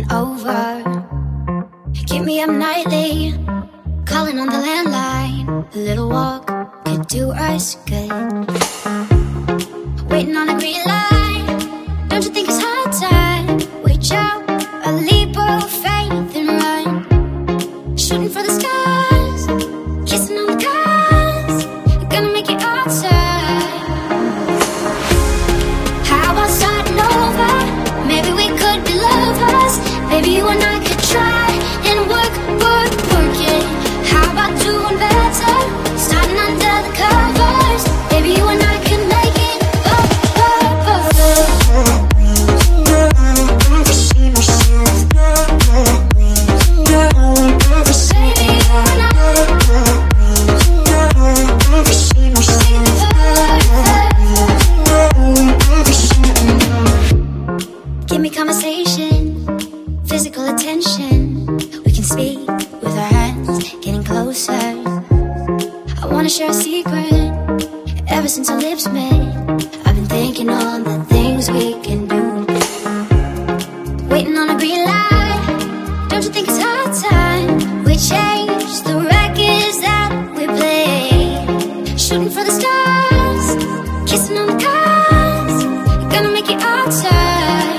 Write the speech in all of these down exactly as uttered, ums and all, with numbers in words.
coming over. Keep me up nightly, calling on the landline. A little walk could do us good. Waiting on a green light, don't you think it's high time? Reach out, a leap of faith and run. Shooting for the skies, kissing on the cars, gonna make it all time. How about starting over? Maybe we could be lovers. Maybe you and I could try and work, work, work it. How about doing better? Starting under the covers. Maybe you and I can make it up, up, up, up. Give me conversation, physical attention. We can speak with our hands, getting closer. I wanna share a secret. Ever since our lips met, I've been thinking on the things we can do. Waiting on a green light, don't you think it's high time we change the records that we play? Shooting for the stars, kissing on the cars, gonna make it all time.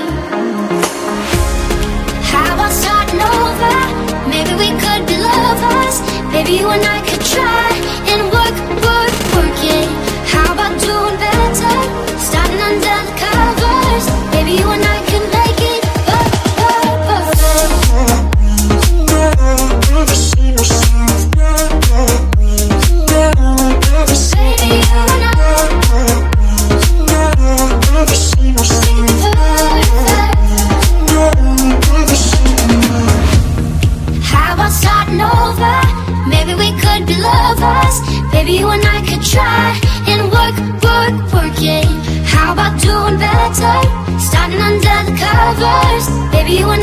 How about starting over? Maybe we could be lovers. Maybe you and I could try and work, work, work it. How about doing better? Starting under the covers. Maybe you and I can make it up, up, up, up. Baby, you and I. How about starting over? Maybe we could be lovers. Maybe you and I could try and work, work, work it. How about doing better? Starting under the covers. Maybe you and